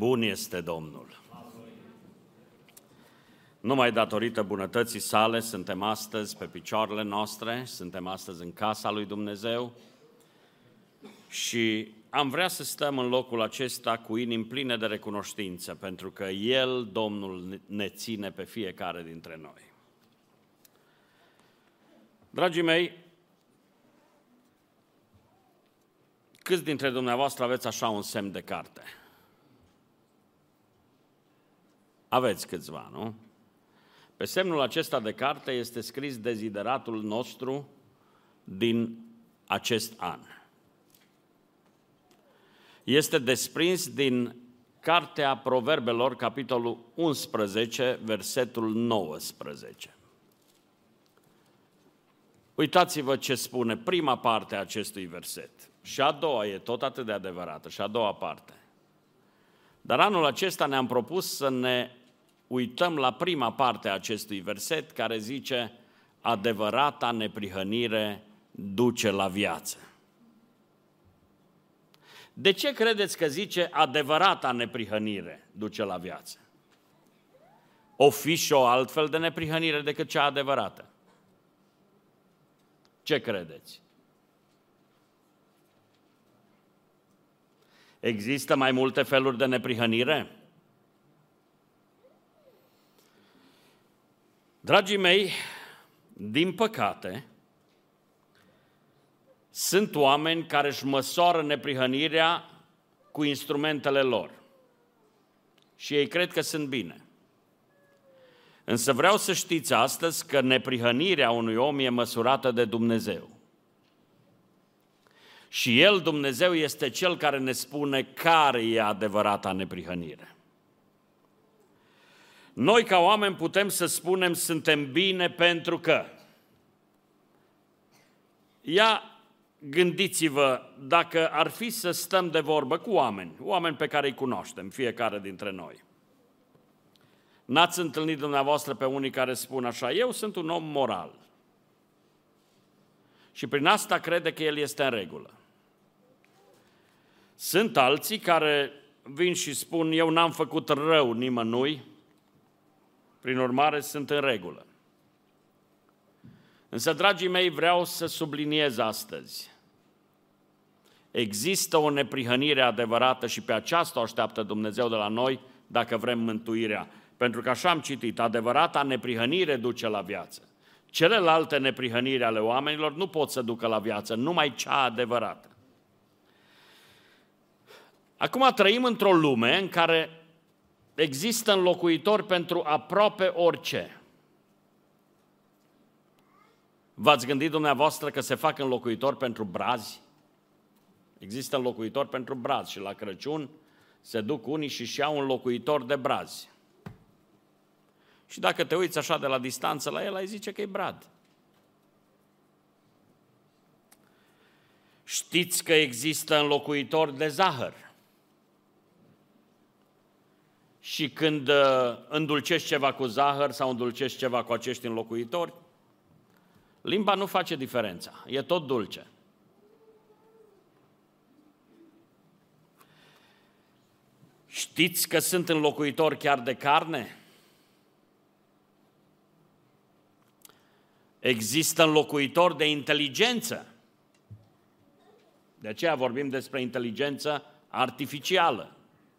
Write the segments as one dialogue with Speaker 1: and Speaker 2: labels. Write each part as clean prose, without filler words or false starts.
Speaker 1: Bun este Domnul! Numai datorită bunătății sale suntem astăzi pe picioarele noastre, suntem astăzi în casa lui Dumnezeu și am vrea să stăm în locul acesta cu inimi pline de recunoștință, pentru că El, Domnul, ne ține pe fiecare dintre noi. Dragii mei, câți dintre dumneavoastră aveți așa un semn de carte? Aveți câțiva, nu? Pe semnul acesta de carte este scris dezideratul nostru din acest an. Este desprins din Cartea Proverbelor, capitolul 11, versetul 19. Uitați-vă ce spune prima parte a acestui verset. Și a doua e tot atât de adevărată, și a doua parte. Dar anul acesta ne-am propus să ne uităm la prima parte a acestui verset, care zice: adevărata neprihănire duce la viață. De ce credeți că zice adevărata neprihănire duce la viață? O fi și o altfel de neprihănire decât cea adevărată? Ce credeți? Există mai multe feluri de neprihănire? Dragii mei, din păcate, sunt oameni care își măsoară neprihănirea cu instrumentele lor și ei cred că sunt bine. Însă vreau să știți astăzi că neprihănirea unui om e măsurată de Dumnezeu. Și El, Dumnezeu, este Cel care ne spune care e adevărata neprihănire. Noi, ca oameni, putem să spunem suntem bine pentru că. Ia gândiți-vă, dacă ar fi să stăm de vorbă cu oameni pe care îi cunoaștem, fiecare dintre noi. N-ați întâlnit dumneavoastră pe unii care spun așa: eu sunt un om moral. Și prin asta crede că el este în regulă. Sunt alții care vin și spun: eu n-am făcut rău nimănui, prin urmare sunt în regulă. Însă, dragii mei, vreau să subliniez astăzi: există o neprihănire adevărată și pe aceasta o așteaptă Dumnezeu de la noi dacă vrem mântuirea. Pentru că așa am citit, adevărata neprihănire duce la viață. Celelalte neprihăniri ale oamenilor nu pot să ducă la viață, numai cea adevărată. Acum trăim într-o lume în care există înlocuitori pentru aproape orice. V-ați gândit dumneavoastră că se fac înlocuitori pentru brazi? Există înlocuitori pentru brazi și la Crăciun se duc unii și iau un înlocuitor de brazi. Și dacă te uiți așa de la distanță la el, ai zice că e brad. Știți că există înlocuitori de zahăr. Și când îndulcești ceva cu zahăr sau îndulcești ceva cu acești înlocuitori, limba nu face diferența, e tot dulce. Știți că sunt înlocuitori chiar de carne? Există înlocuitori de inteligență. De aceea vorbim despre inteligență artificială.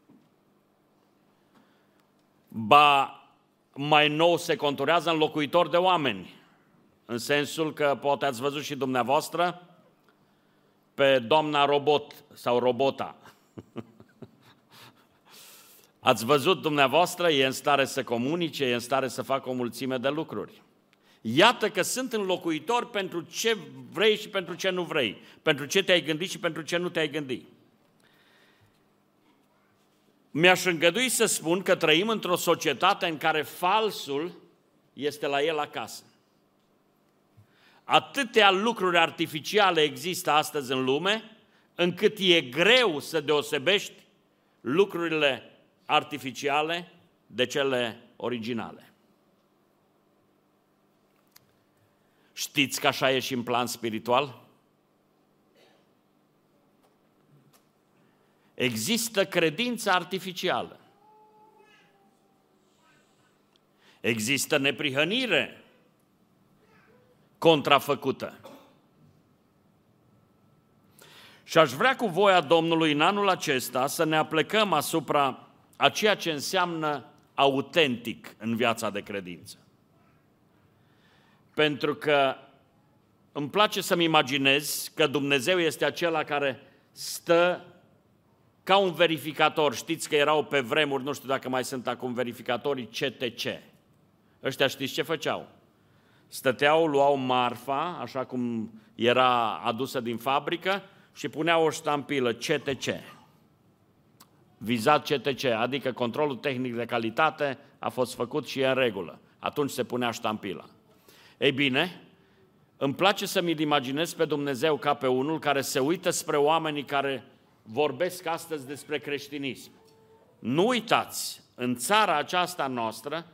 Speaker 1: Ba, mai nou se conturează înlocuitori de oameni, în sensul că poate ați văzut și dumneavoastră pe doamna robot sau robota. Ați văzut dumneavoastră, e în stare să comunice, e în stare să facă o mulțime de lucruri. Iată că sunt înlocuitori pentru ce vrei și pentru ce nu vrei, pentru ce te-ai gândit și pentru ce nu te-ai gândit. Mi-aș îngădui să spun că trăim într-o societate în care falsul este la el acasă. Atâtea lucruri artificiale există astăzi în lume, încât e greu să deosebești lucrurile artificiale de cele originale. Știți că așa e și în plan spiritual? Există credință artificială. Există neprihănire contrafăcută. Și aș vrea cu voia Domnului în anul acesta să ne aplecăm asupra a ceea ce înseamnă autentic în viața de credință. Pentru că îmi place să-mi imaginez că Dumnezeu este acela care stă ca un verificator. Știți că erau pe vremuri, nu știu dacă mai sunt acum verificatorii CTC. Ăștia știți ce făceau? Stăteau, luau marfa, așa cum era adusă din fabrică, și puneau o ștampilă CTC. Vizat CTC, adică controlul tehnic de calitate a fost făcut și e în regulă. Atunci se punea ștampila. Ei bine, îmi place să-mi imaginez pe Dumnezeu ca pe unul care se uită spre oamenii care vorbesc astăzi despre creștinism. Nu uitați, în țara aceasta noastră,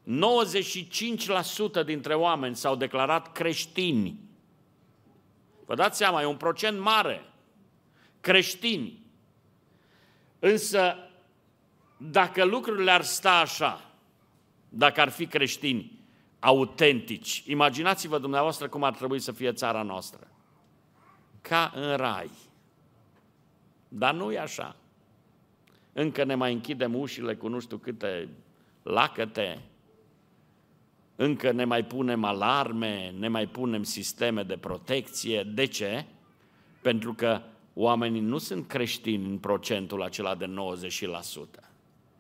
Speaker 1: 95% dintre oameni s-au declarat creștini. Vă dați seama, e un procent mare. Creștini. Însă, dacă lucrurile ar sta așa, dacă ar fi creștini autentici, imaginați-vă dumneavoastră cum ar trebui să fie țara noastră. Ca în rai. Dar nu e așa. Încă ne mai închidem ușile cu nu știu câte lacăte, încă ne mai punem alarme, ne mai punem sisteme de protecție. De ce? Pentru că oamenii nu sunt creștini în procentul acela de 90%.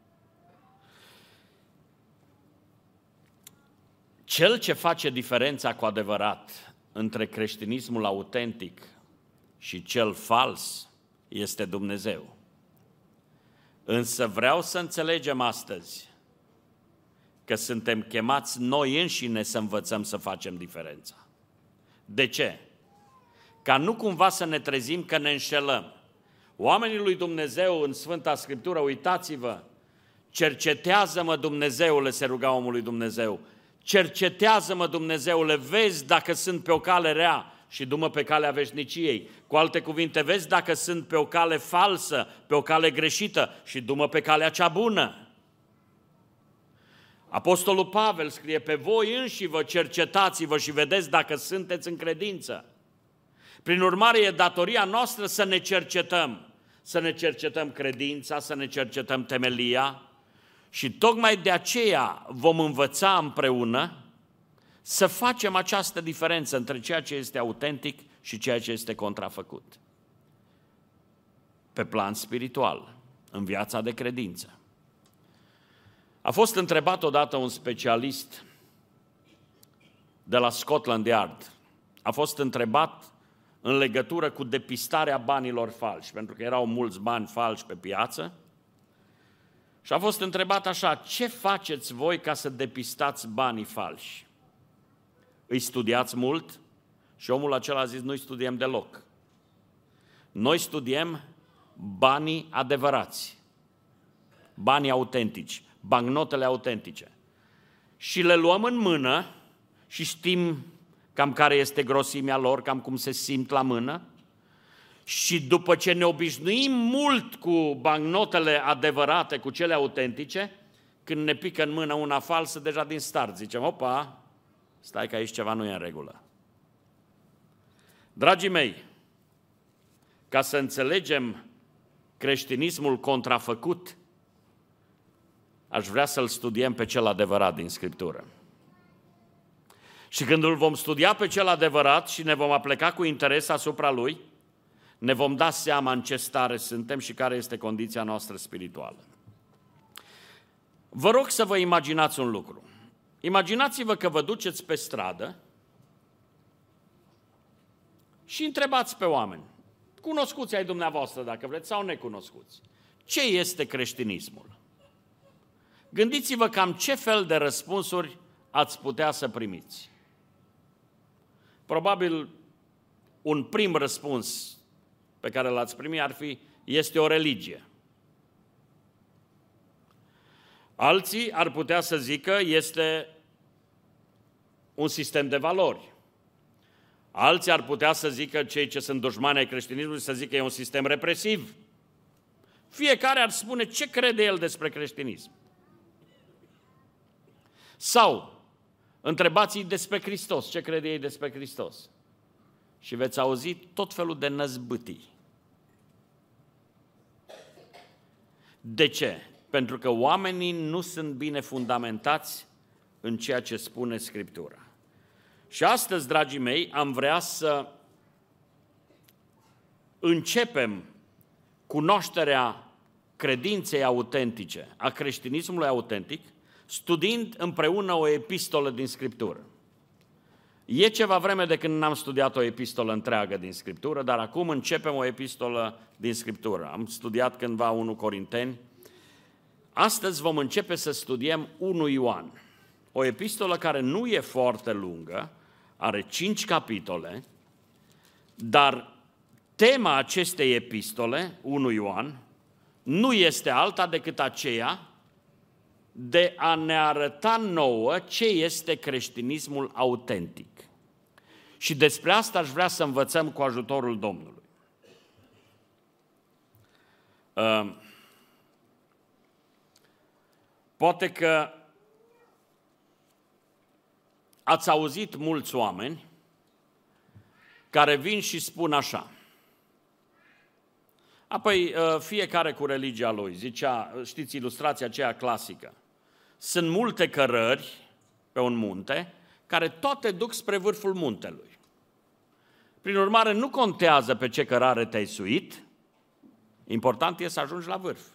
Speaker 1: Cel ce face diferența cu adevărat între creștinismul autentic și cel fals este Dumnezeu. Însă vreau să înțelegem astăzi că suntem chemați noi înșine să învățăm să facem diferența. De ce? Ca nu cumva să ne trezim că ne înșelăm. Oamenii lui Dumnezeu în Sfânta Scriptură, uitați-vă, cercetează-mă Dumnezeule, se ruga omul lui Dumnezeu, cercetează-mă Dumnezeule, vezi dacă sunt pe o cale rea și du-mă pe calea veșniciei. Cu alte cuvinte, vezi dacă sunt pe o cale falsă, pe o cale greșită și du-mă pe calea cea bună. Apostolul Pavel scrie, pe voi înși vă cercetați-vă și vedeți dacă sunteți în credință. Prin urmare, e datoria noastră să ne cercetăm credința, să ne cercetăm temelia și tocmai de aceea vom învăța împreună să facem această diferență între ceea ce este autentic și ceea ce este contrafăcut. Pe plan spiritual, în viața de credință. A fost întrebat odată un specialist de la Scotland Yard. A fost întrebat în legătură cu depistarea banilor falși, pentru că erau mulți bani falși pe piață. Și a fost întrebat așa, ce faceți voi ca să depistați banii falși? Îi studiați mult? Și omul acela a zis, nu-i studiem deloc. Noi studiem banii adevărați, banii autentici, bancnotele autentice. Și le luăm în mână și știm cam care este grosimea lor, cam cum se simt la mână. Și după ce ne obișnuim mult cu bancnotele adevărate, cu cele autentice, când ne pică în mână una falsă, deja din start zicem, opa, stai că aici ceva nu e în regulă. Dragii mei, ca să înțelegem creștinismul contrafăcut, aș vrea să-l studiem pe cel adevărat din Scriptură. Și când îl vom studia pe cel adevărat și ne vom apleca cu interes asupra lui, ne vom da seama în ce stare suntem și care este condiția noastră spirituală. Vă rog să vă imaginați un lucru. Imaginați-vă că vă duceți pe stradă și întrebați pe oameni, cunoscuți ai dumneavoastră dacă vreți sau necunoscuți, ce este creștinismul? Gândiți-vă cam ce fel de răspunsuri ați putea să primiți. Probabil un prim răspuns pe care l-ați primi ar fi, este o religie. Alții ar putea să zică, este un sistem de valori. Alții ar putea să zică, cei ce sunt dușmani ai creștinismului, să zică, e un sistem represiv. Fiecare ar spune ce crede el despre creștinism. Sau, întrebați-i despre Hristos, ce crede ei despre Hristos. Și veți auzi tot felul de năzbâtii. De ce? Pentru că oamenii nu sunt bine fundamentați în ceea ce spune Scriptura. Și astăzi, dragii mei, am vrea să începem cunoașterea credinței autentice, a creștinismului autentic, studiind împreună o epistolă din Scriptură. E ceva vreme de când n-am studiat o epistolă întreagă din Scriptură, dar acum începem o epistolă din Scriptură. Am studiat cândva 1 Corinteni. Astăzi vom începe să studiem 1 Ioan, o epistolă care nu e foarte lungă, are 5 capitole, dar tema acestei epistole, 1 Ioan, nu este alta decât aceea de a ne arăta nouă ce este creștinismul autentic. Și despre asta aș vrea să învățăm cu ajutorul Domnului. Poate că ați auzit mulți oameni care vin și spun așa. Apoi fiecare cu religia lui, zicea, știți ilustrația aceea clasică. Sunt multe cărări pe un munte care toate duc spre vârful muntelui. Prin urmare, nu contează pe ce cărare te-ai suit, important e să ajungi la vârf.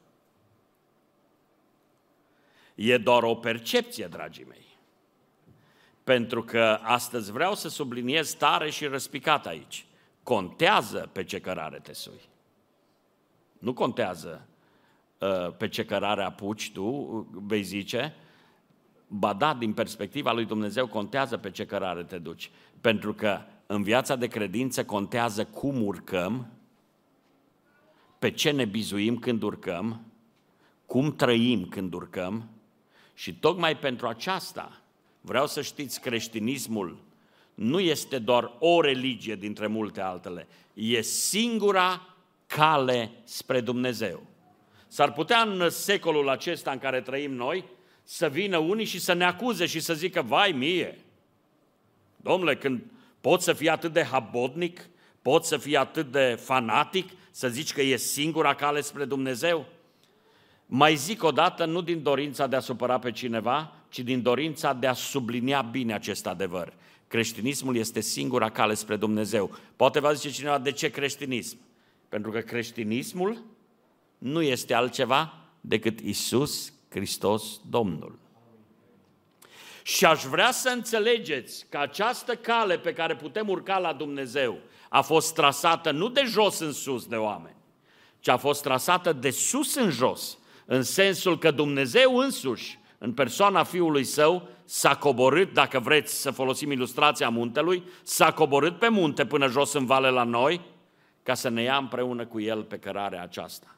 Speaker 1: E doar o percepție, dragii mei. Pentru că astăzi vreau să subliniez tare și răspicat aici. Contează pe ce cărare te sui. Nu contează pe ce cărare apuci tu, vei zice, ba da, din perspectiva lui Dumnezeu contează pe ce cărare te duci. Pentru că în viața de credință contează cum urcăm, pe ce ne bizuim când urcăm, cum trăim când urcăm și tocmai pentru aceasta vreau să știți, creștinismul nu este doar o religie dintre multe altele, e singura cale spre Dumnezeu. S-ar putea în secolul acesta în care trăim noi să vină unii și să ne acuze și să zică, vai mie, domnule, când poți să fii atât de habotnic, poți să fii atât de fanatic, să zici că e singura cale spre Dumnezeu? Mai zic o dată, nu din dorința de a supăra pe cineva, ci din dorința de a sublinia bine acest adevăr. Creștinismul este singura cale spre Dumnezeu. Poate va zice cineva, de ce creștinism? Pentru că creștinismul nu este altceva decât Iisus Hristos Domnul. Și aș vrea să înțelegeți că această cale pe care putem urca la Dumnezeu a fost trasată nu de jos în sus de oameni, ci a fost trasată de sus în jos, în sensul că Dumnezeu însuși, în persoana Fiului Său, s-a coborât, dacă vreți să folosim ilustrația muntelui, s-a coborât pe munte până jos în vale la noi, ca să ne ia împreună cu El pe cărarea aceasta.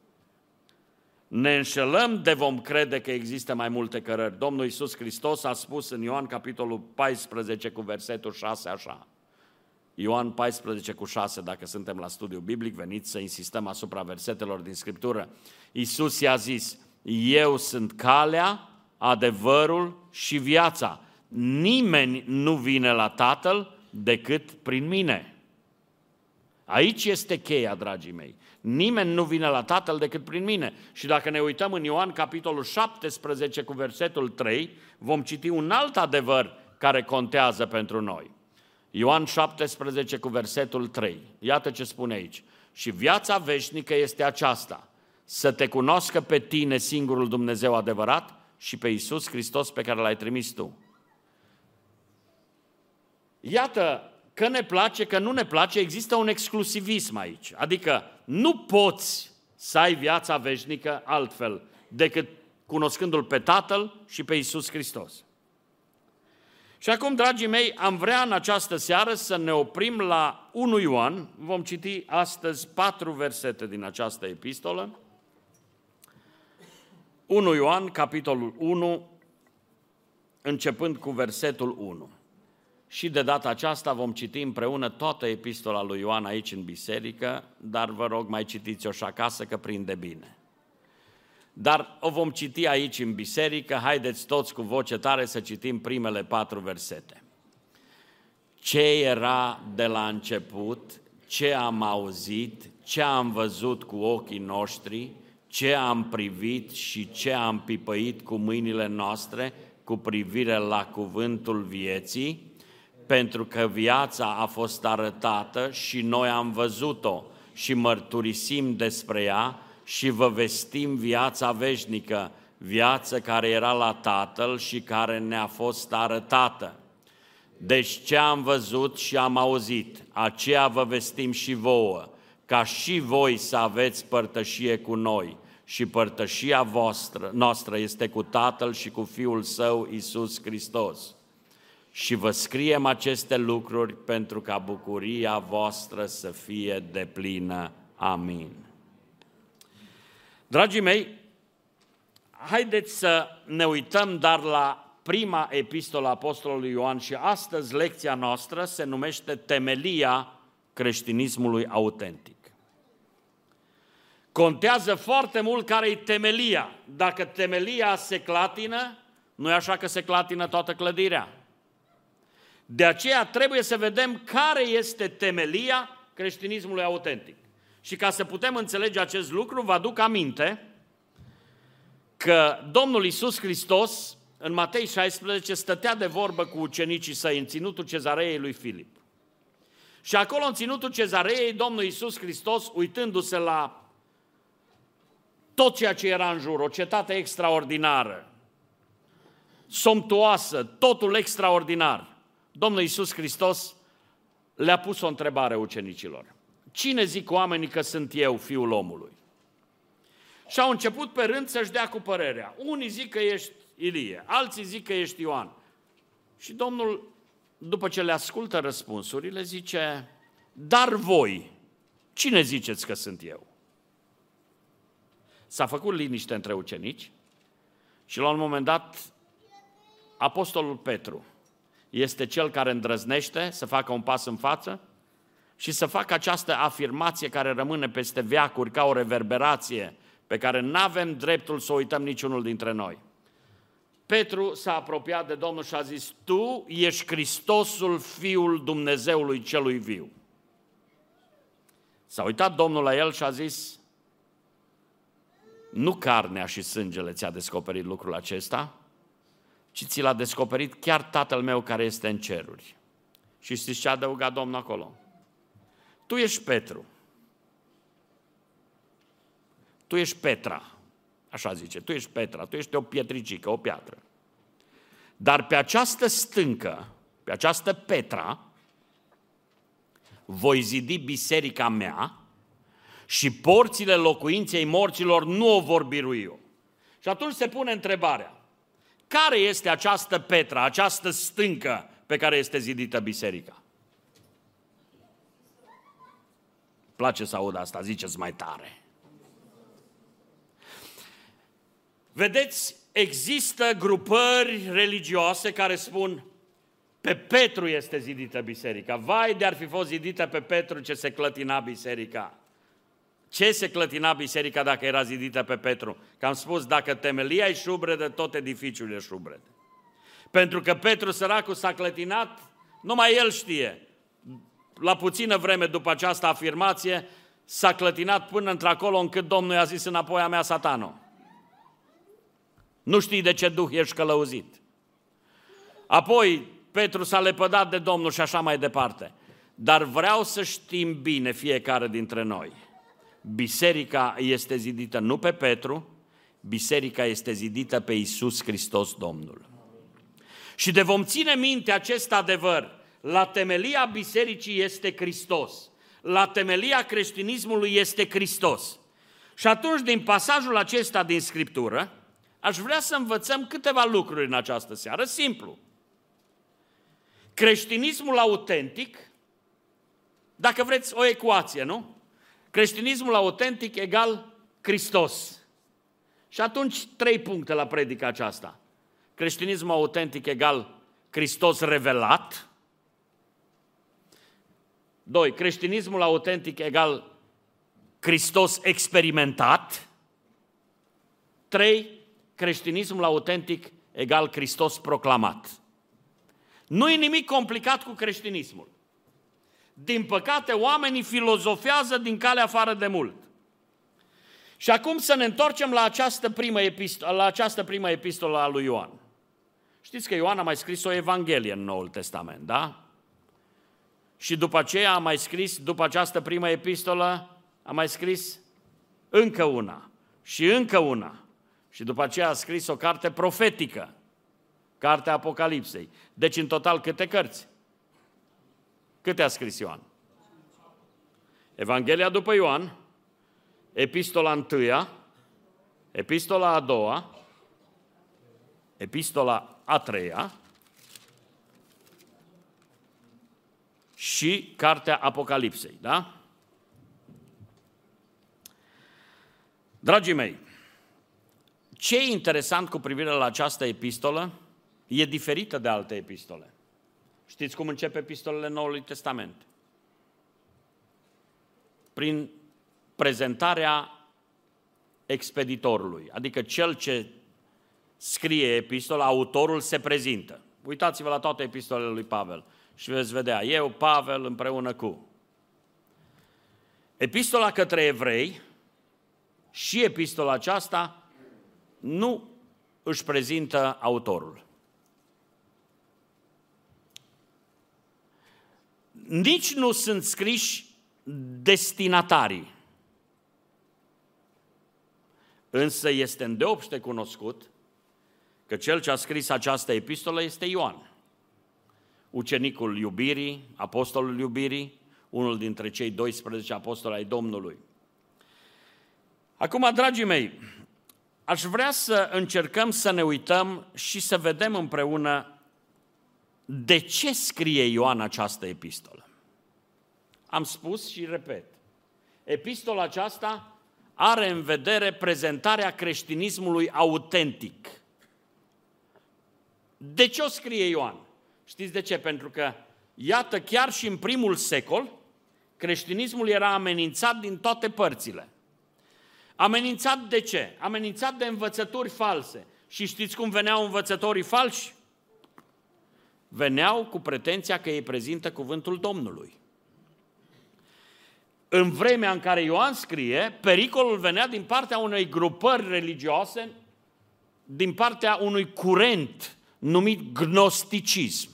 Speaker 1: Ne înșelăm de vom crede că există mai multe cărări. Domnul Iisus Hristos a spus în Ioan capitolul 14 cu versetul 6 așa. Ioan 14 cu 6, dacă suntem la studiu biblic, veniți să insistăm asupra versetelor din Scriptură. Iisus i-a zis, eu sunt calea, adevărul și viața. Nimeni nu vine la Tatăl decât prin mine. Aici este cheia, dragii mei. Nimeni nu vine la Tatăl decât prin mine. Și dacă ne uităm în Ioan, capitolul 17, cu versetul 3, vom citi un alt adevăr care contează pentru noi. Ioan 17, cu versetul 3. Iată ce spune aici. Și viața veșnică este aceasta, să te cunoască pe tine, singurul Dumnezeu adevărat, și pe Iisus Hristos pe care l-ai trimis tu. Iată, că ne place, că nu ne place, există un exclusivism aici. Adică nu poți să ai viața veșnică altfel decât cunoscându-L pe Tatăl și pe Iisus Hristos. Și acum, dragii mei, am vrea în această seară să ne oprim la 1 Ioan. Vom citi astăzi 4 versete din această epistolă. 1 Ioan, capitolul 1, începând cu versetul 1. și de data aceasta vom citi împreună toată epistola lui Ioan aici în biserică, dar vă rog mai citiți-o și acasă că prinde bine. Dar o vom citi aici în biserică, haideți toți cu voce tare să citim primele 4 versete. Ce era de la început, ce am auzit, ce am văzut cu ochii noștri, ce am privit și ce am pipăit cu mâinile noastre cu privire la cuvântul vieții, pentru că viața a fost arătată și noi am văzut-o și mărturisim despre ea și vă vestim viața veșnică, viață care era la Tatăl și care ne-a fost arătată. Deci ce am văzut și am auzit, aceea vă vestim și vouă, ca și voi să aveți părtășie cu noi. Și părtășia noastră este cu Tatăl și cu Fiul Său, Iisus Hristos. Și vă scriem aceste lucruri pentru ca bucuria voastră să fie deplină. Amin. Dragii mei, haideți să ne uităm dar la prima epistolă a Apostolului Ioan și astăzi lecția noastră se numește Temelia creștinismului autentic. Contează foarte mult care-i temelia. Dacă temelia se clatină, nu e așa că se clatină toată clădirea. De aceea trebuie să vedem care este temelia creștinismului autentic. Și ca să putem înțelege acest lucru, vă aduc aminte că Domnul Iisus Hristos, în Matei 16, stătea de vorbă cu ucenicii săi în ținutul Cezareei lui Filip. Și acolo, în ținutul Cezareei, Domnul Iisus Hristos, uitându-se la tot ceea ce era în jur, o cetate extraordinară, somptuoasă, totul extraordinar, Domnul Iisus Hristos le-a pus o întrebare ucenicilor. Cine zic oamenii că sunt eu, Fiul omului? Și au început pe rând să-și dea cu părerea. Unii zic că ești Ilie, alții zic că ești Ioan. Și Domnul, după ce le ascultă răspunsurile, zice, dar voi, cine ziceți că sunt eu? S-a făcut liniște între ucenici și la un moment dat apostolul Petru este cel care îndrăznește să facă un pas în față și să facă această afirmație care rămâne peste veacuri ca o reverberație pe care nu avem dreptul să o uităm niciunul dintre noi. Petru s-a apropiat de Domnul și a zis, tu ești Hristosul, Fiul Dumnezeului celui viu. S-a uitat Domnul la el și a zis, nu carnea și sângele ți-a descoperit lucrul acesta, ci ți l-a descoperit chiar Tatăl meu care este în ceruri. Și știți ce a adăugat Domnul acolo? Tu ești Petru. Tu ești Petra. Așa zice, tu ești Petra, tu ești o pietricică, o piatră. Dar pe această stâncă, pe această Petra, voi zidi biserica mea și porțile locuinței morților nu o vor birui. Și atunci se pune întrebarea, care este această Petra, această stâncă pe care este zidită biserica? Place să aud asta, ziceți mai tare. Vedeți, există grupări religioase care spun, pe Petru este zidită biserica. Vai de ar fi fost zidită pe Petru, ce se clătina biserica. Ce se clătina biserica dacă era zidită pe Petru? Că am spus, dacă temelia e șubredă, tot edificiul e șubred. Pentru că Petru săracul s-a clătinat, numai el știe. La puțină vreme după această afirmație, s-a clătinat până într-acolo încât Domnul i-a zis înapoi a mea, Satano. Nu știi de ce duh ești călăuzit. Apoi Petru s-a lepădat de Domnul și așa mai departe. Dar vreau să știm bine fiecare dintre noi. Biserica este zidită nu pe Petru, biserica este zidită pe Iisus Hristos Domnul. Și de vom ține minte acest adevăr, la temelia bisericii este Hristos, la temelia creștinismului este Hristos. Și atunci, din pasajul acesta din Scriptură, aș vrea să învățăm câteva lucruri în această seară, simplu. Creștinismul autentic, dacă vreți o ecuație, nu? Creștinismul autentic egal Hristos. Și atunci 3 puncte la predica aceasta. Creștinismul autentic egal Hristos revelat, 2. Creștinismul autentic egal Hristos experimentat. 3. Creștinismul autentic egal Hristos proclamat. Nu e nimic complicat cu creștinismul. Din păcate, oamenii filozofează din calea afară de mult. Și acum să ne întoarcem la această primă epistolă a lui Ioan. Știți că Ioan a mai scris o Evanghelie în Noul Testament, da? Și după aceea a mai scris, după această primă epistolă, a mai scris încă una și încă una. Și după aceea a scris o carte profetică, Cartea Apocalipsei. Deci în total câte cărți? Câte a scris Ioan? Evanghelia după Ioan, Epistola 1, Epistola a 2, Epistola a 3 și Cartea Apocalipsei, da? Dragii mei, ce e interesant cu privire la această epistolă? E diferită de alte epistole. Știți cum începe epistolele Noului Testament? Prin prezentarea expeditorului, adică cel ce scrie epistola, autorul se prezintă. Uitați-vă la toate epistolele lui Pavel și veți vedea, eu, Pavel, împreună cu. Epistola către evrei și epistola aceasta nu își prezintă autorul. Nici nu sunt scriși destinatarii. Însă este îndeopște cunoscut că cel ce a scris această epistolă este Ioan, ucenicul iubirii, apostolul iubirii, unul dintre cei 12 apostoli ai Domnului. Acum, dragii mei, aș vrea să încercăm să ne uităm și să vedem împreună de ce scrie Ioan această epistolă. Am spus și repet, epistola aceasta are în vedere prezentarea creștinismului autentic. De ce o scrie Ioan? Știți de ce? Pentru că, iată, chiar și în primul secol, creștinismul era amenințat din toate părțile. Amenințat de ce? Amenințat de învățături false. Și știți cum veneau învățătorii falși? Veneau cu pretenția că ei prezintă cuvântul Domnului. În vremea în care Ioan scrie, pericolul venea din partea unei grupări religioase, din partea unui curent numit gnosticism.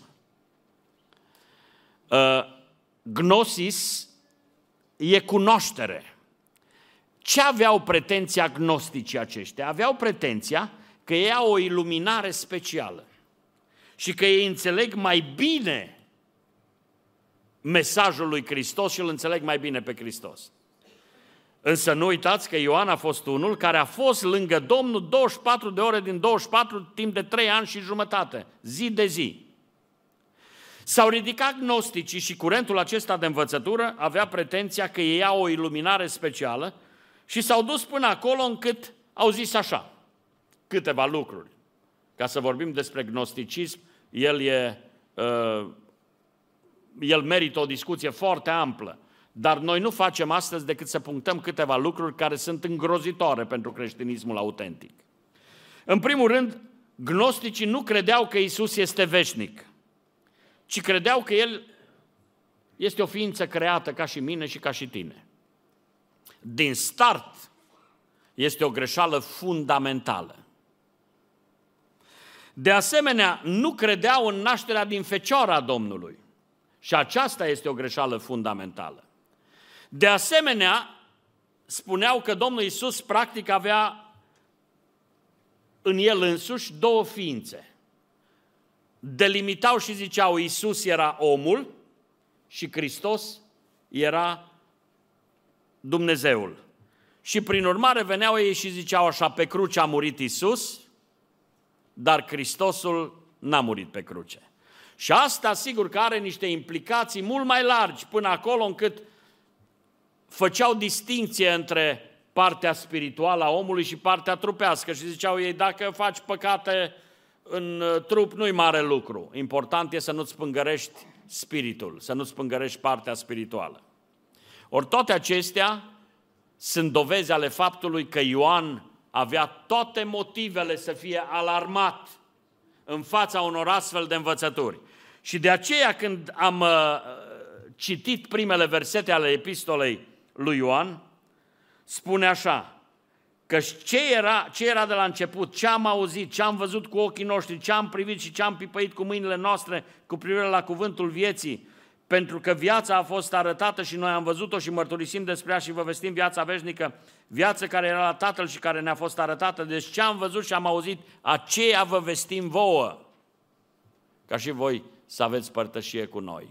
Speaker 1: Gnosis e cunoaștere. Ce aveau pretenția gnosticii aceștia? Aveau pretenția că ei au o iluminare specială și că ei înțeleg mai bine mesajul lui Hristos și îl înțeleg mai bine pe Hristos. Însă nu uitați că Ioan a fost unul care a fost lângă Domnul 24 de ore din 24 timp de 3 ani și jumătate, zi de zi. S-au ridicat gnosticii și curentul acesta de învățătură avea pretenția că ei au o iluminare specială și s-au dus până acolo încât au zis așa, câteva lucruri. Ca să vorbim despre gnosticism, el merită o discuție foarte amplă, dar noi nu facem astăzi decât să punctăm câteva lucruri care sunt îngrozitoare pentru creștinismul autentic. În primul rând, gnosticii nu credeau că Iisus este veșnic, ci credeau că El este o ființă creată ca și mine și ca și tine. Din start, este o greșeală fundamentală. De asemenea, nu credeau în nașterea din fecioară a Domnului. Și aceasta este o greșeală fundamentală. De asemenea, spuneau că Domnul Iisus practic avea în El însuși două ființe. Delimitau și ziceau Iisus era omul și Hristos era Dumnezeul. Și prin urmare veneau ei și ziceau așa, pe cruce a murit Iisus, dar Hristosul n-a murit pe cruce. Și asta, sigur că are niște implicații mult mai largi, până acolo încât făceau distincție între partea spirituală a omului și partea trupească. Și ziceau ei, dacă faci păcate în trup, nu-i mare lucru. Important e să nu-ți pângărești spiritul, să nu spângărești partea spirituală. Ori toate acestea sunt dovezi ale faptului că Ioan avea toate motivele să fie alarmat în fața unor astfel de învățături. Și de aceea când am citit primele versete ale epistolei lui Ioan, spune așa, că ce era de la început, ce am auzit, ce am văzut cu ochii noștri, ce am privit și ce am pipăit cu mâinile noastre cu privire la cuvântul vieții, pentru că viața a fost arătată și noi am văzut-o și mărturisim despre ea și vă vestim viața veșnică, viața care era la Tatăl și care ne-a fost arătată. Deci ce am văzut și am auzit, aceea vă vestim vouă, ca și voi să aveți părtășie cu noi.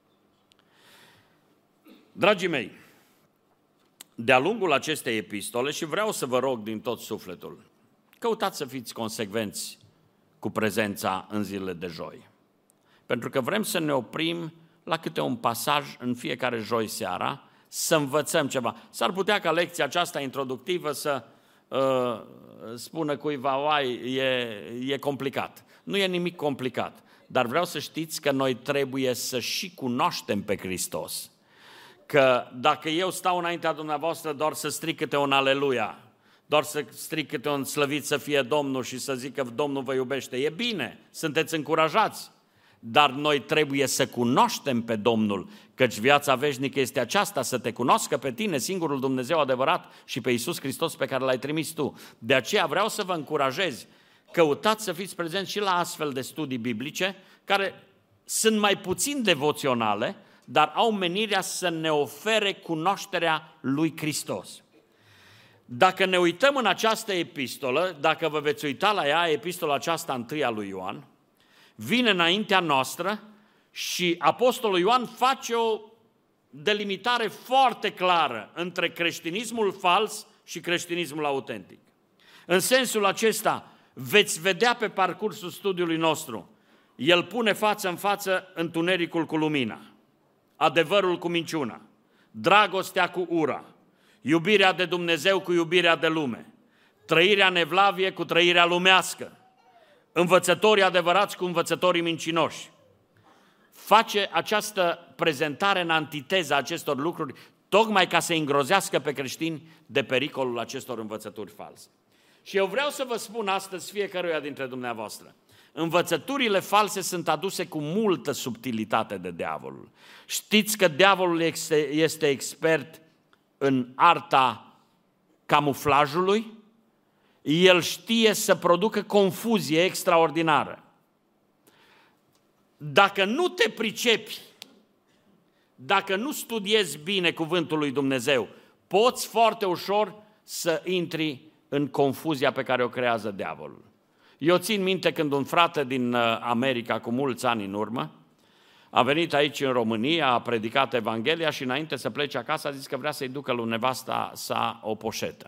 Speaker 1: Dragii mei, de-a lungul acestei epistole, și vreau să vă rog din tot sufletul, căutați să fiți consecvenți cu prezența în zilele de joi. Pentru că vrem să ne oprim la câte un pasaj în fiecare joi seara, să învățăm ceva. S-ar putea ca lecția aceasta introductivă să spună cuiva, e complicat. Nu e nimic complicat, dar vreau să știți că noi trebuie să și cunoaștem pe Hristos. Că dacă eu stau înaintea dumneavoastră doar să stric câte un aleluia, doar să stric câte un slăvit să fie Domnul și să zic că Domnul vă iubește, e bine, sunteți încurajați, dar noi trebuie să cunoaștem pe Domnul, căci viața veșnică este aceasta, să te cunoască pe tine, singurul Dumnezeu adevărat, și pe Iisus Hristos pe care l-ai trimis tu. De aceea vreau să vă încurajez, căutați să fiți prezenți și la astfel de studii biblice, care sunt mai puțin devoționale, dar au menirea să ne ofere cunoașterea lui Hristos. Dacă ne uităm în această epistolă, dacă vă veți uita la ea, epistola aceasta întâia lui Ioan, vine înaintea noastră și apostolul Ioan face o delimitare foarte clară între creștinismul fals și creștinismul autentic. În sensul acesta, veți vedea pe parcursul studiului nostru, el pune față în față întunericul cu lumina, adevărul cu minciuna, dragostea cu ura, iubirea de Dumnezeu cu iubirea de lume, trăirea nevlavie cu trăirea lumească, învățătorii adevărați cu învățătorii mincinoși. Face această prezentare în antiteza acestor lucruri, tocmai ca să îngrozească pe creștini de pericolul acestor învățături false. Și eu vreau să vă spun astăzi fiecăruia dintre dumneavoastră, învățăturile false sunt aduse cu multă subtilitate de diavolul. Știți că diavolul este expert în arta camuflajului? El știe să producă confuzie extraordinară. Dacă nu te pricepi, dacă nu studiezi bine cuvântul lui Dumnezeu, poți foarte ușor să intri în confuzia pe care o creează diavolul. Eu țin minte când un frate din America, cu mulți ani în urmă, a venit aici în România, a predicat Evanghelia și înainte să plece acasă a zis că vrea să-i ducă lui nevasta sa o poșetă.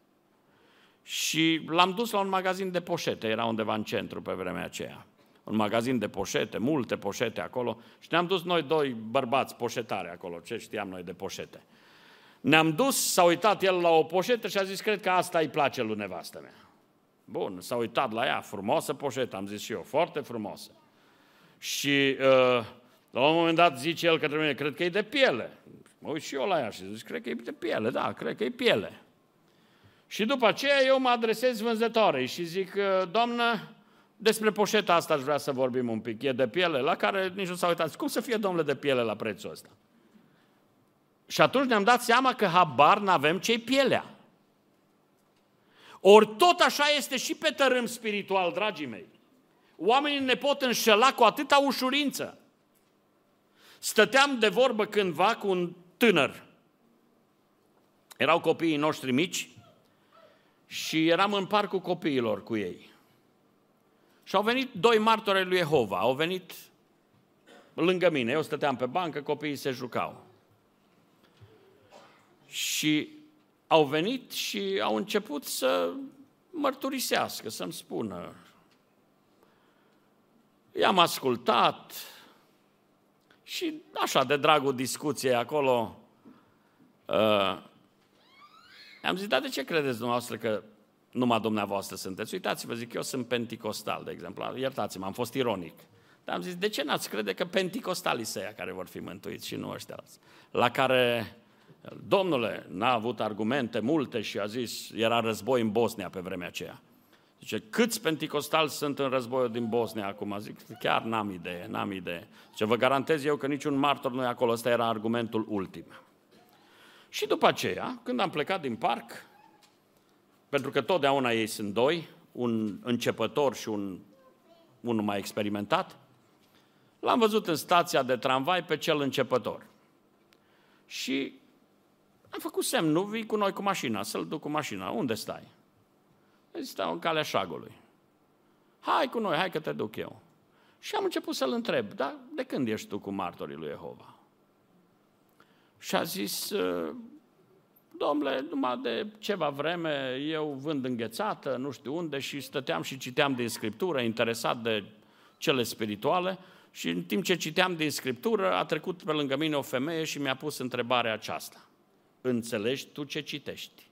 Speaker 1: Și l-am dus la un magazin de poșete, era undeva în centru pe vremea aceea. Un magazin de poșete, multe poșete acolo și ne-am dus noi doi bărbați poșetare acolo, ce știam noi de poșete. Ne-am dus, s-a uitat el la o poșetă și a zis, cred că asta îi place lui nevastă mea. Bun, s-a uitat la ea, frumoasă poșetă, am zis și eu, foarte frumoasă. Și la un moment dat zice el către mine, cred că e de piele. Mă uit și eu la ea și zic, cred că e de piele, da, cred că e piele. Și după aceea eu mă adresez vânzătoarei și zic, doamnă, despre poșeta asta aș vrea să vorbim un pic, e de piele, la care nici nu s-a uitat. Cum să fie, domnule, de piele la prețul ăsta? Și atunci ne-am dat seama că habar n-avem ce-i pielea. Ori tot așa este și pe tărâm spiritual, dragii mei. Oamenii ne pot înșela cu atâta ușurință. Stăteam de vorbă cândva cu un tânăr. Erau copiii noștri mici și eram în parcul copiilor cu ei. Și au venit doi martori ai lui Jehova, au venit lângă mine. Eu stăteam pe bancă, copiii se jucau. Și au venit și au început să mărturisească, să-mi spună. I-am ascultat și așa, de dragul discuției acolo, am zis, dar de ce credeți dumneavoastră că numai dumneavoastră sunteți? Uitați-vă, zic, eu sunt penticostal, de exemplu, iertați-mă, am fost ironic. Dar am zis, de ce n-ați crede că penticostalii să ia care vor fi mântuiți și nu ăștia alții? La care, domnule, n-a avut argumente multe și a zis, era război în Bosnia pe vremea aceea. Zice, câți penticostali sunt în războiul din Bosnia acum? Zic, chiar n-am idee. Zice, vă garantez eu că niciun martor nu e acolo, ăsta era argumentul ultim. Și după aceea, când am plecat din parc, pentru că totdeauna ei sunt doi, un începător și unul mai experimentat, l-am văzut în stația de tramvai pe cel începător. Și am făcut semn, nu vii cu noi cu mașina, să-l duc cu mașina. Unde stai? Stau în calea șagului. Hai cu noi, hai că te duc eu. Și am început să-l întreb, dar de când ești tu cu martorii lui Jehova? Și a zis, domnule, numai de ceva vreme eu vând înghețată, nu știu unde, și stăteam și citeam din Scriptură, interesat de cele spirituale, și în timp ce citeam din Scriptură, a trecut pe lângă mine o femeie și mi-a pus întrebarea aceasta. Înțelegi tu ce citești?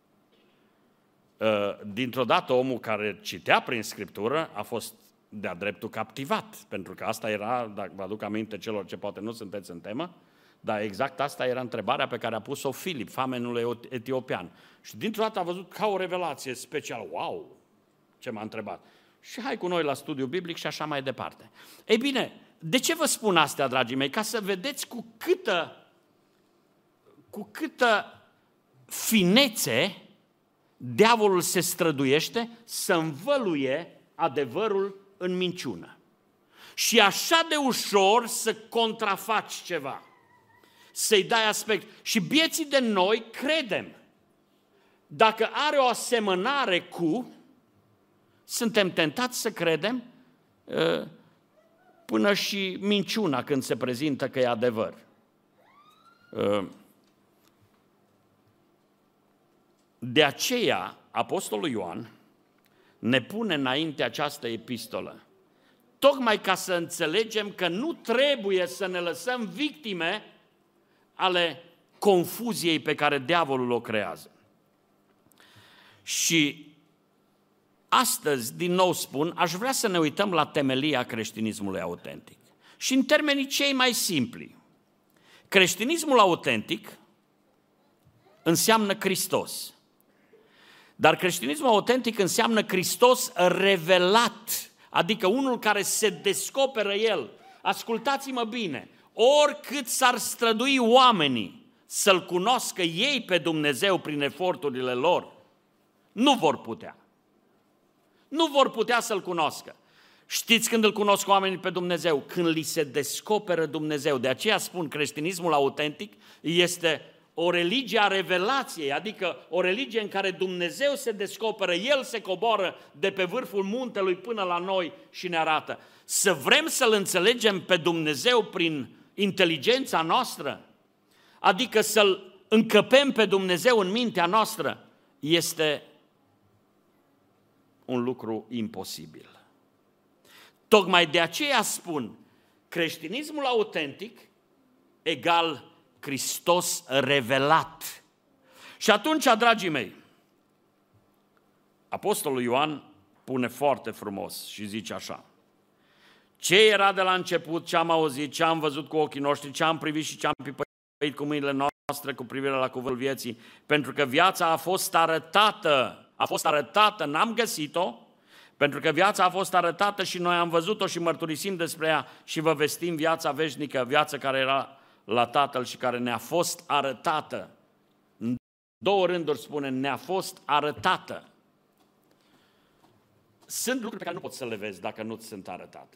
Speaker 1: Dintr-o dată omul care citea prin Scriptură a fost de-a dreptul captivat, pentru că asta era, dacă vă aduc aminte celor ce poate nu sunteți în temă, dar exact asta era întrebarea pe care a pus-o Filip, famenul etiopian. Și dintr-o dată a văzut ca o revelație specială. Wow! Ce m-a întrebat. Și hai cu noi la studiu biblic și așa mai departe. Ei bine, de ce vă spun astea, dragii mei? Ca să vedeți cu câtă finețe diavolul se străduiește să învăluie adevărul în minciună. Și așa de ușor să contrafaci ceva, să-i dai aspect. Și bieții de noi credem. Dacă are o asemănare cu, suntem tentați să credem până și minciuna când se prezintă că e adevăr. De aceea, Apostolul Ioan ne pune înainte această epistolă, tocmai ca să înțelegem că nu trebuie să ne lăsăm victime ale confuziei pe care diavolul o creează. Și astăzi, din nou spun, aș vrea să ne uităm la temelia creștinismului autentic. Și în termenii cei mai simpli, creștinismul autentic înseamnă Hristos. Dar creștinismul autentic înseamnă Hristos revelat, adică unul care se descoperă El. Ascultați-mă bine, oricât s-ar strădui oamenii să-L cunoască ei pe Dumnezeu prin eforturile lor, nu vor putea. Nu vor putea să-L cunoască. Știți când îl cunosc oamenii pe Dumnezeu? Când li se descoperă Dumnezeu. De aceea spun, creștinismul autentic este o religie a revelației, adică o religie în care Dumnezeu se descoperă, El se coboară de pe vârful muntelui până la noi și ne arată. Să vrem să-L înțelegem pe Dumnezeu prin inteligența noastră, adică să-L încăpem pe Dumnezeu în mintea noastră, este un lucru imposibil. Tocmai de aceea spun, creștinismul autentic egal Hristos revelat. Și atunci, dragii mei, Apostolul Ioan pune foarte frumos și zice așa: ce era de la început, ce am auzit, ce am văzut cu ochii noștri, ce am privit și ce am pipăit cu mâinile noastre cu privire la cuvântul vieții, pentru că viața a fost arătată, n-am găsit-o, pentru că viața a fost arătată și noi am văzut-o și mărturisim despre ea și vă vestim viața veșnică, viața care era la Tatăl și care ne-a fost arătată. În două rânduri spune, ne-a fost arătată. Sunt lucruri pe care nu poți să le vezi dacă nu ți sunt arătate.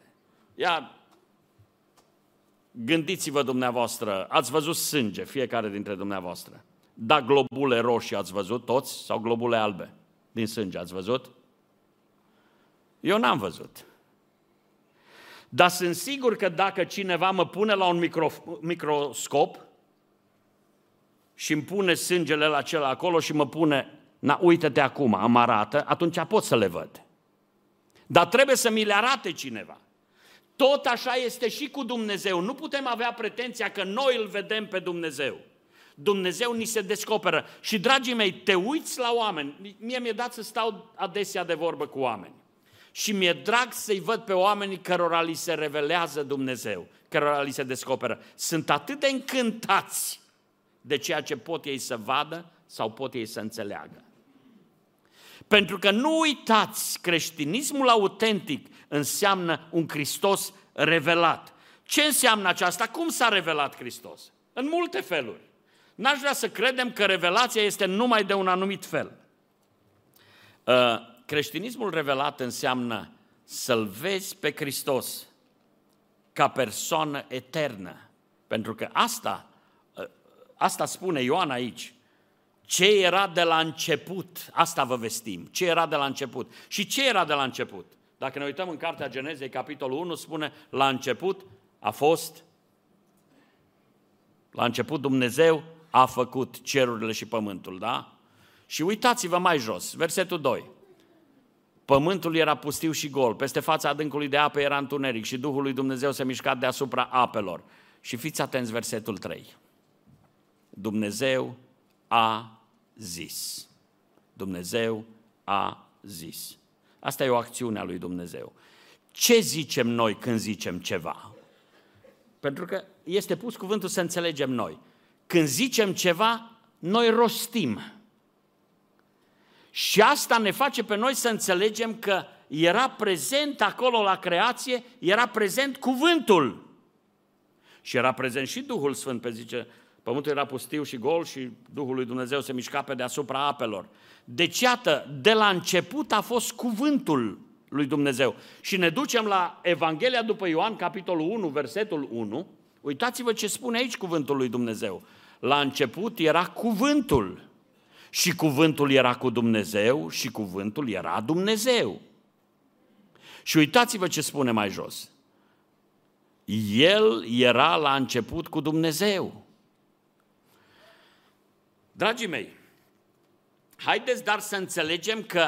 Speaker 1: Gândiți-vă dumneavoastră, ați văzut sânge, fiecare dintre dumneavoastră. Da, globule roșii ați văzut toți sau globule albe din sânge ați văzut? Eu n-am văzut. Dar sunt sigur că dacă cineva mă pune la un microscop și îmi pune sângele la acela acolo și mă pune, uite-te acum, îmi arată, atunci pot să le văd. Dar trebuie să mi le arate cineva. Tot așa este și cu Dumnezeu. Nu putem avea pretenția că noi îl vedem pe Dumnezeu. Dumnezeu ni se descoperă. Și, dragii mei, te uiți la oameni. Mie mi-e dat să stau adesea de vorbă cu oameni. și mi-e drag să-i văd pe oamenii cărora li se revelează Dumnezeu, cărora li se descoperă. Sunt atât de încântați de ceea ce pot ei să vadă sau pot ei să înțeleagă. Pentru că nu uitați, creștinismul autentic înseamnă un Hristos revelat. Ce înseamnă aceasta? Cum s-a revelat Hristos? În multe feluri. N-aș vrea să credem că revelația este numai de un anumit fel. Creștinismul revelat înseamnă să-L vezi pe Hristos ca persoană eternă. Pentru că asta spune Ioan aici. Ce era de la început, asta vă vestim, ce era de la început. Și ce era de la început? Dacă ne uităm în Cartea Genezei, capitolul 1, spune, la început Dumnezeu a făcut cerurile și pământul, da? Și uitați-vă mai jos, versetul 2. Pământul era pustiu și gol, peste fața adâncului de apă era întuneric și Duhul lui Dumnezeu se mișca deasupra apelor. Și fiți atenți, versetul 3. Dumnezeu a zis. Dumnezeu a zis. Asta e o acțiune a lui Dumnezeu. Ce zicem noi când zicem ceva? Pentru că este pus cuvântul să înțelegem noi. Când zicem ceva, noi rostim. Și asta ne face pe noi să înțelegem că era prezent acolo la creație, era prezent cuvântul. Și era prezent și Duhul Sfânt, pe zice, pământul era pustiu și gol și Duhul lui Dumnezeu se mișca pe deasupra apelor. Deci, iată, de la început a fost cuvântul lui Dumnezeu. Și ne ducem la Evanghelia după Ioan, capitolul 1, versetul 1. Uitați-vă ce spune aici cuvântul lui Dumnezeu. La început era cuvântul și cuvântul era cu Dumnezeu și cuvântul era Dumnezeu. Și uitați-vă ce spune mai jos. El era la început cu Dumnezeu. Dragii mei, haideți dar să înțelegem că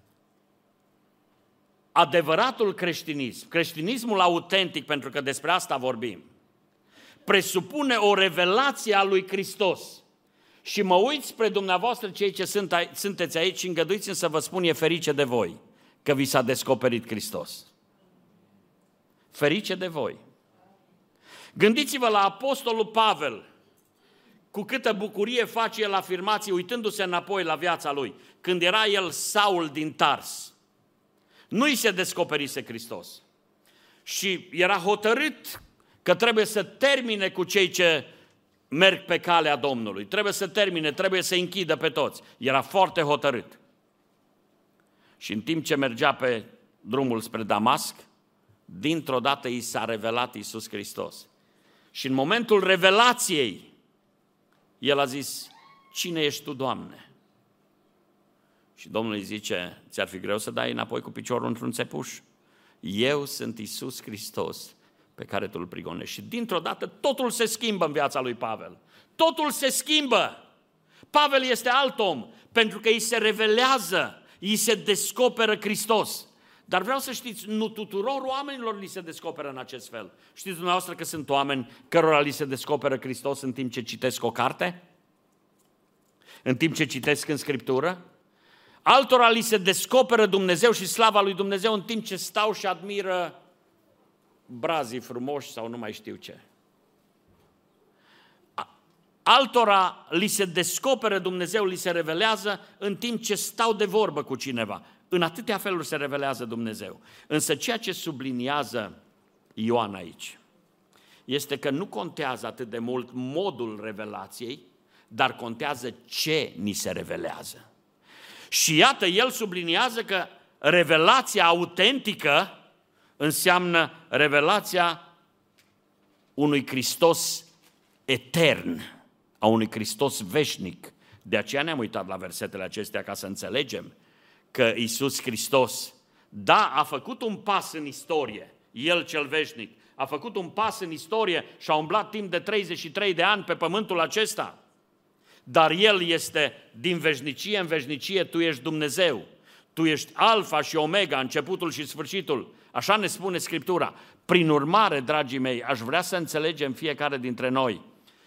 Speaker 1: adevăratul creștinism, creștinismul autentic, pentru că despre asta vorbim, presupune o revelație a lui Hristos. Și mă uit spre dumneavoastră, cei ce sunteți aici, și îngăduiți-mi să vă spun, e ferice de voi că vi s-a descoperit Hristos. Ferice de voi. Gândiți-vă la apostolul Pavel, cu câtă bucurie face el afirmații, uitându-se înapoi la viața lui, când era el Saul din Tars. Nu-i se descoperise Hristos. Și era hotărât că trebuie să termine cu cei ce merg pe calea Domnului. Trebuie să termine, trebuie să închidă pe toți. Era foarte hotărât. Și în timp ce mergea pe drumul spre Damasc, dintr-o dată i s-a revelat Iisus Hristos. Și în momentul revelației, el a zis, cine ești tu, Doamne? Și Domnul îi zice, ți-ar fi greu să dai înapoi cu piciorul într-un țepuș? Eu sunt Iisus Hristos pe care tu îl prigonești. Și dintr-o dată totul se schimbă în viața lui Pavel. Totul se schimbă. Pavel este alt om, pentru că îi se revelează, îi se descoperă Hristos. Dar vreau să știți, nu tuturor oamenilor li se descoperă în acest fel. Știți dumneavoastră că sunt oameni cărora li se descoperă Hristos în timp ce citesc o carte? În timp ce citesc în Scriptură? Altora li se descoperă Dumnezeu și slava lui Dumnezeu în timp ce stau și admiră brazii frumoși sau nu mai știu ce. Altora li se descoperă Dumnezeu, li se revelează în timp ce stau de vorbă cu cineva. În atâtea feluri se revelează Dumnezeu. Însă ceea ce subliniază Ioan aici este că nu contează atât de mult modul revelației, dar contează ce ni se revelează. Și iată, el subliniază că revelația autentică înseamnă revelația unui Hristos etern, a unui Hristos veșnic. De aceea ne-am uitat la versetele acestea ca să înțelegem că Iisus Hristos, da, a făcut un pas în istorie, El cel veșnic, a făcut un pas în istorie și a umblat timp de 33 de ani pe pământul acesta, dar El este din veșnicie în veșnicie, Tu ești Dumnezeu, Tu ești Alfa și Omega, începutul și sfârșitul, așa ne spune Scriptura. Prin urmare, dragii mei, aș vrea să înțelegem fiecare dintre noi,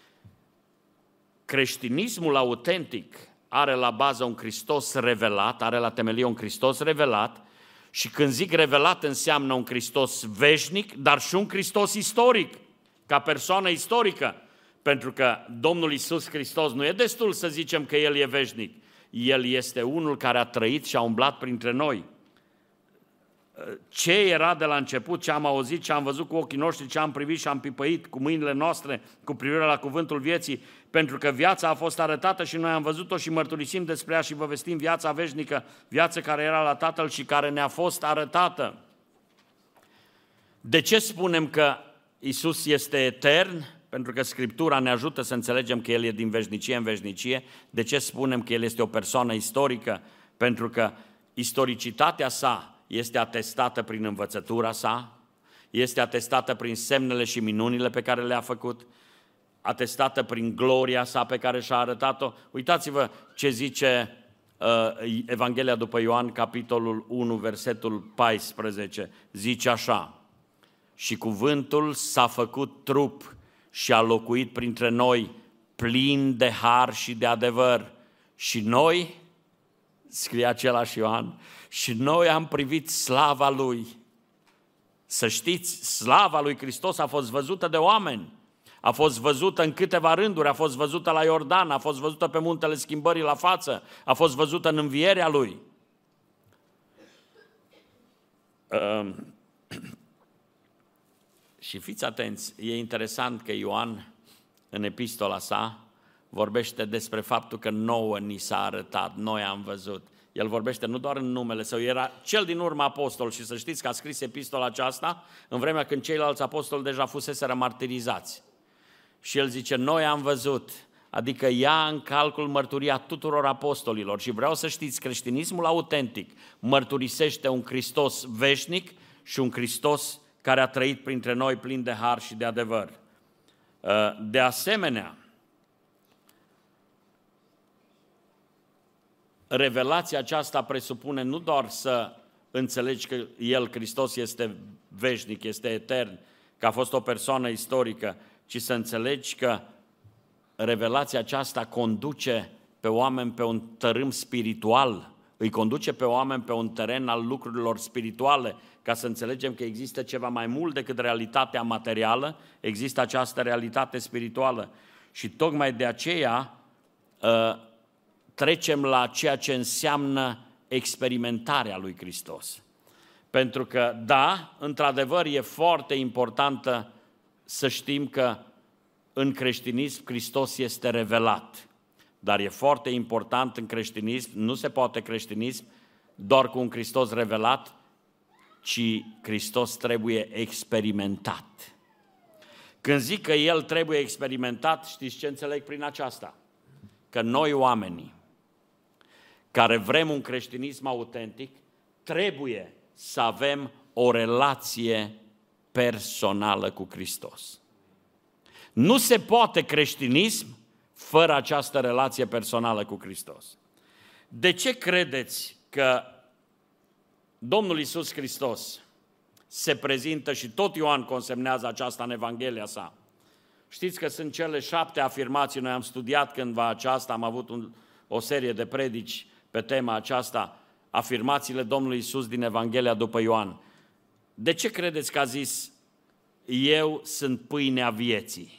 Speaker 1: creștinismul autentic are la bază un Hristos revelat, are la temelie un Hristos revelat Și când zic revelat, înseamnă un Hristos veșnic, dar și un Hristos istoric, ca persoană istorică. Pentru că Domnul Iisus Hristos nu e destul să zicem că El e veșnic. El este unul care a trăit și a umblat printre noi. Ce era de la început, ce am auzit, ce am văzut cu ochii noștri, ce am privit și am pipăit cu mâinile noastre cu privire la cuvântul vieții, pentru că viața a fost arătată și noi am văzut-o și mărturisim despre ea și vă vestim viața veșnică, viața care era la Tatăl și care ne-a fost arătată. De ce spunem că Iisus este etern? Pentru că Scriptura ne ajută să înțelegem că El e din veșnicie în veșnicie. De ce spunem că El este o persoană istorică? Pentru că istoricitatea sa este atestată prin învățătura sa, este atestată prin semnele și minunile pe care le-a făcut, atestată prin gloria sa pe care și-a arătat-o. Uitați-vă ce zice Evanghelia după Ioan, capitolul 1, versetul 14. Zice așa: și cuvântul s-a făcut trup și a locuit printre noi, plin de har și de adevăr. Și noi, scrie același Ioan, și noi am privit slava Lui. Să știți, slava lui Hristos a fost văzută de oameni. A fost văzută în câteva rânduri, a fost văzută la Iordan, a fost văzută pe muntele Schimbării la față, a fost văzută în învierea Lui. Și fiți atenți, e interesant că Ioan, în epistola sa, vorbește despre faptul că nouă ni s-a arătat, noi am văzut. El vorbește nu doar în numele său, era cel din urmă apostol și să știți că a scris epistola aceasta în vremea când ceilalți apostoli deja fuseseră martirizați. Și el zice, noi am văzut, adică ia în calcul mărturia tuturor apostolilor. Și vreau să știți, creștinismul autentic mărturisește un Hristos veșnic și un Hristos care a trăit printre noi plin de har și de adevăr. De asemenea, revelația aceasta presupune nu doar să înțelegi că El, Hristos, este veșnic, este etern, că a fost o persoană istorică, ci să înțelegi că revelația aceasta conduce pe oameni pe un tărâm spiritual, îi conduce pe oameni pe un teren al lucrurilor spirituale, ca să înțelegem că există ceva mai mult decât realitatea materială, există această realitate spirituală. Și tocmai de aceea trecem la ceea ce înseamnă experimentarea lui Hristos. Pentru că, da, într-adevăr, e foarte importantă să știm că în creștinism Hristos este revelat. Dar e foarte important în creștinism, nu se poate creștinism doar cu un Hristos revelat, ci Hristos trebuie experimentat. Când zic că El trebuie experimentat, știți ce înțeleg prin aceasta? Că noi oamenii care vrem un creștinism autentic, trebuie să avem o relație personală cu Hristos. Nu se poate creștinism fără această relație personală cu Hristos. De ce credeți că Domnul Iisus Hristos se prezintă și tot Ioan consemnează aceasta în Evanghelia sa? Știți că sunt cele 7 afirmații, noi am studiat cândva aceasta, am avut o serie de predici pe tema aceasta, afirmațiile Domnului Iisus din Evanghelia după Ioan. De ce credeți că a zis, eu sunt pâinea vieții?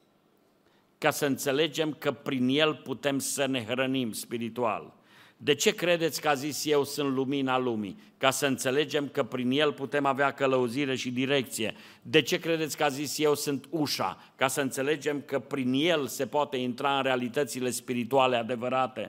Speaker 1: Ca să înțelegem că prin El putem să ne hrănim spiritual. De ce credeți că a zis, eu sunt lumina lumii? Ca să înțelegem că prin El putem avea călăuzire și direcție. De ce credeți că a zis, eu sunt ușa? Ca să înțelegem că prin El se poate intra în realitățile spirituale adevărate.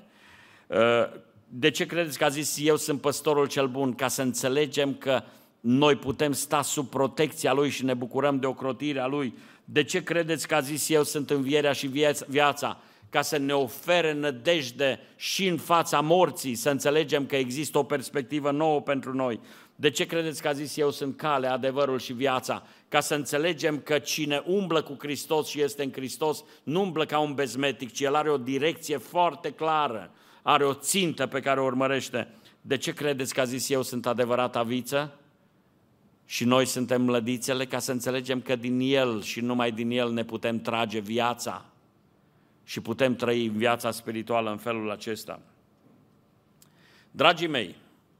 Speaker 1: De ce credeți că a zis, eu sunt păstorul cel bun? Ca să înțelegem că noi putem sta sub protecția Lui și ne bucurăm de ocrotirea Lui. De ce credeți că a zis, eu sunt învierea și viața? Ca să ne ofere nădejde și în fața morții, să înțelegem că există o perspectivă nouă pentru noi. De ce credeți că a zis, eu sunt calea, adevărul și viața? Ca să înțelegem că cine umblă cu Hristos și este în Hristos, nu umblă ca un bezmetic, ci el are o direcție foarte clară, are o țintă pe care o urmărește. De ce credeți că a zis, eu sunt adevărata viță? Și noi suntem mlădițele, ca să înțelegem că din El și numai din El ne putem trage viața și putem trăi viața spirituală în felul acesta. Dragii mei,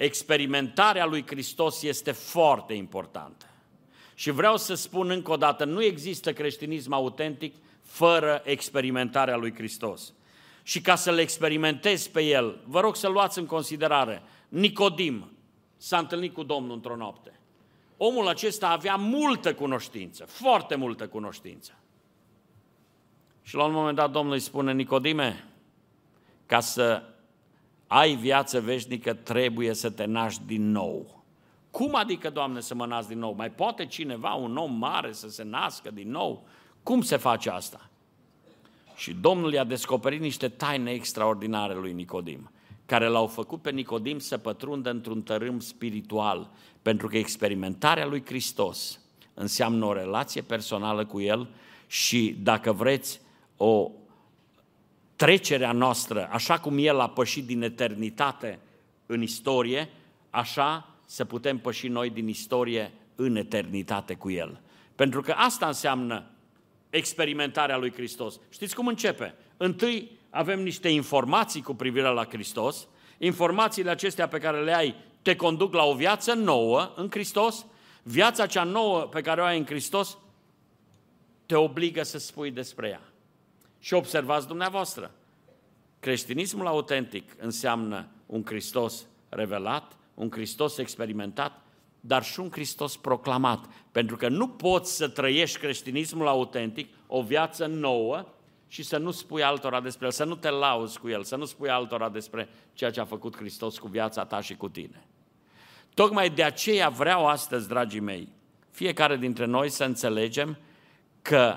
Speaker 1: experimentarea lui Hristos este foarte importantă. Și vreau să spun încă o dată, nu există creștinism autentic fără experimentarea lui Hristos. Și ca să-L experimentezi pe El, vă rog să luați în considerare, Nicodim s-a întâlnit cu Domnul într-o noapte. Omul acesta avea multă cunoștință, foarte multă cunoștință. Și la un moment dat Domnul îi spune, Nicodime, ca să ai viață veșnică trebuie să te naști din nou. Cum adică, Doamne, să mă nasc din nou? Mai poate cineva, un om mare, să se nască din nou? Cum se face asta? Și Domnul i-a descoperit niște taine extraordinare lui Nicodim, care l-au făcut pe Nicodim să pătrundă într-un tărâm spiritual, pentru că experimentarea lui Hristos înseamnă o relație personală cu El și, dacă vreți, o trecerea noastră, așa cum El a pășit din eternitate în istorie, așa să putem păși noi din istorie în eternitate cu El. Pentru că asta înseamnă experimentarea lui Hristos. Știți cum începe? Întâi avem niște informații cu privire la Hristos, informațiile acestea pe care le ai te conduc la o viață nouă în Hristos, viața cea nouă pe care o ai în Hristos te obligă să spui despre ea. Și observați dumneavoastră, creștinismul autentic înseamnă un Hristos revelat, un Hristos experimentat, dar și un Hristos proclamat. Pentru că nu poți să trăiești creștinismul autentic, o viață nouă, și să nu spui altora despre El, să nu te lauzi cu El, să nu spui altora despre ceea ce a făcut Hristos cu viața ta și cu tine. Tocmai de aceea vreau astăzi, dragii mei, fiecare dintre noi să înțelegem că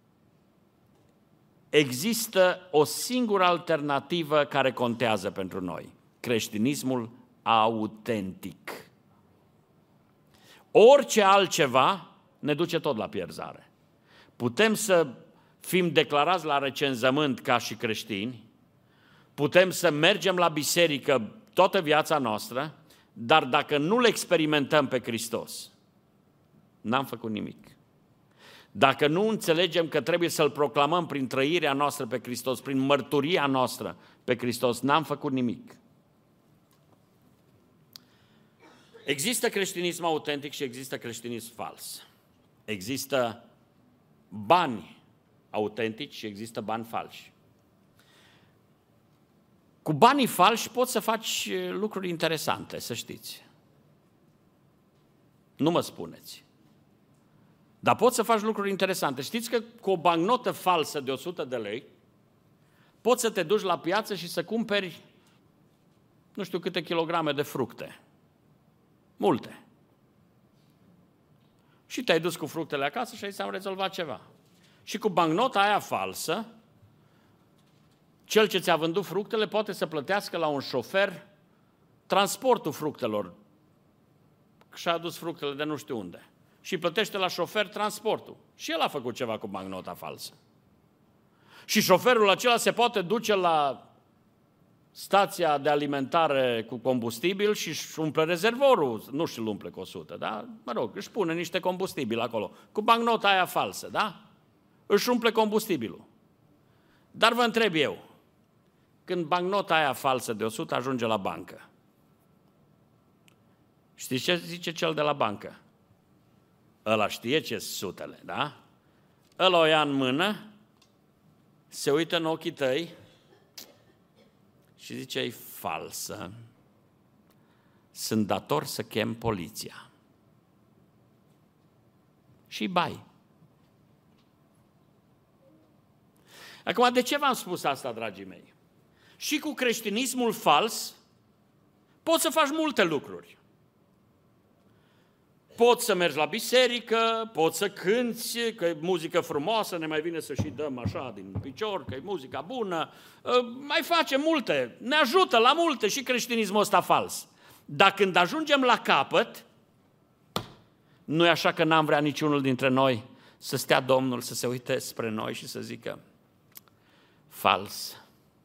Speaker 1: există o singură alternativă care contează pentru noi, creștinismul autentic. Orice altceva ne duce tot la pierzare. Putem să fim declarați la recenzământ ca și creștini, putem să mergem la biserică toată viața noastră, dar dacă nu-L experimentăm pe Hristos, n-am făcut nimic. Dacă nu înțelegem că trebuie să-L proclamăm prin trăirea noastră pe Hristos, prin mărturia noastră pe Hristos, n-am făcut nimic. Există creștinism autentic și există creștinism fals. Există bani autentici și există bani falși. Cu banii falși poți să faci lucruri interesante, să știți. Nu mă spuneți. Dar poți să faci lucruri interesante. Știți că cu o bancnotă falsă de 100 de lei poți să te duci la piață și să cumperi nu știu câte kilograme de fructe. Multe. Și te-ai dus cu fructele acasă și ai zis, am rezolvat ceva. Și cu bancnota aia falsă, cel ce ți-a vândut fructele poate să plătească la un șofer transportul fructelor. Și-a adus fructele de nu știu unde. Și plătește la șofer transportul. Și el a făcut ceva cu bancnota falsă. Și șoferul acela se poate duce la stația de alimentare cu combustibil și își umple rezervorul, nu și-l umple cu 100, da? Mă rog, își pune niște combustibil acolo, cu bancnota aia falsă, da? Își umple combustibilul. Dar vă întreb eu, când bancnota aia falsă de 100 ajunge la bancă, știți ce zice cel de la bancă? Ăla știe ce sutele, da? Ăla o ia în mână, se uită în ochii tăi și zice, e falsă, sunt dator să chem poliția. Și bai. Acum, de ce v-am spus asta, dragii mei? Și cu creștinismul fals poți să faci multe lucruri. Poți să mergi la biserică, poți să cânți, că e muzică frumoasă, ne mai vine să și dăm așa din picior, că e muzica bună, mai facem multe, ne ajută la multe și creștinismul ăsta fals. Dar când ajungem la capăt, nu e așa că n-am vrea niciunul dintre noi să stea Domnul, să se uite spre noi și să zică, fals,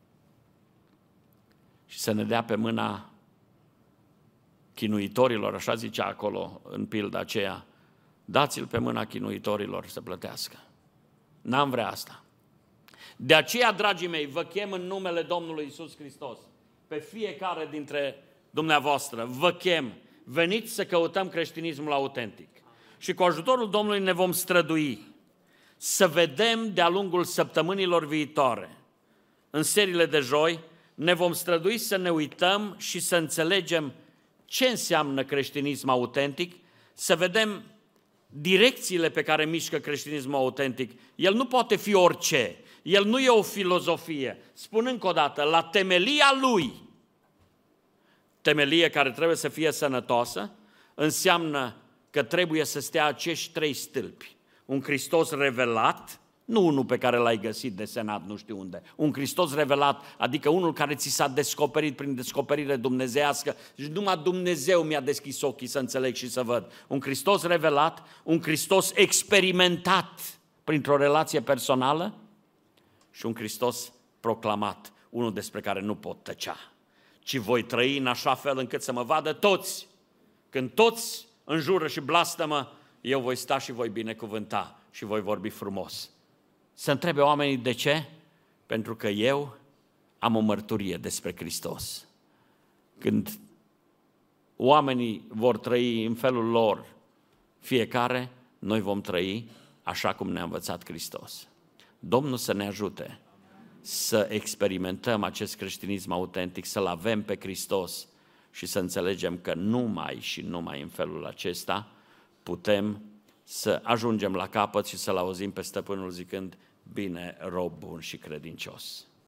Speaker 1: și să ne dea pe mâna chinuitorilor, așa zicea acolo în pilda aceea, dați-l pe mâna chinuitorilor să plătească. N-am vrea asta. De aceea, dragii mei, vă chem în numele Domnului Iisus Hristos pe fiecare dintre dumneavoastră, vă chem, veniți să căutăm creștinismul autentic. Și cu ajutorul Domnului ne vom strădui să vedem de-a lungul săptămânilor viitoare, în seriile de joi, ne vom strădui să ne uităm și să înțelegem ce înseamnă creștinism autentic, să vedem direcțiile pe care mișcă creștinismul autentic. El nu poate fi orice, el nu e o filozofie. Spun încă o dată, la temelia lui, temelie care trebuie să fie sănătoasă, înseamnă că trebuie să stea acești 3 stâlpi. Un Hristos revelat, nu unul pe care l-ai găsit desenat nu știu unde, un Hristos revelat, adică unul care ți s-a descoperit prin descoperire dumnezeiască și numai Dumnezeu mi-a deschis ochii să înțeleg și să văd. Un Hristos revelat, un Hristos experimentat printr-o relație personală și un Hristos proclamat, unul despre care nu pot tăcea, ci voi trăi în așa fel încât să mă vadă toți. Când toți înjură și blastămă, eu voi sta și voi binecuvânta și voi vorbi frumos. Să întrebe oamenii de ce? Pentru că eu am o mărturie despre Hristos. Când oamenii vor trăi în felul lor fiecare, noi vom trăi așa cum ne-a învățat Hristos. Domnul să ne ajute să experimentăm acest creștinism autentic, să-L avem pe Hristos și să înțelegem că numai și numai în felul acesta putem să ajungem la capăt și să-L auzim pe Stăpânul zicând: bine, rob bun și credincios.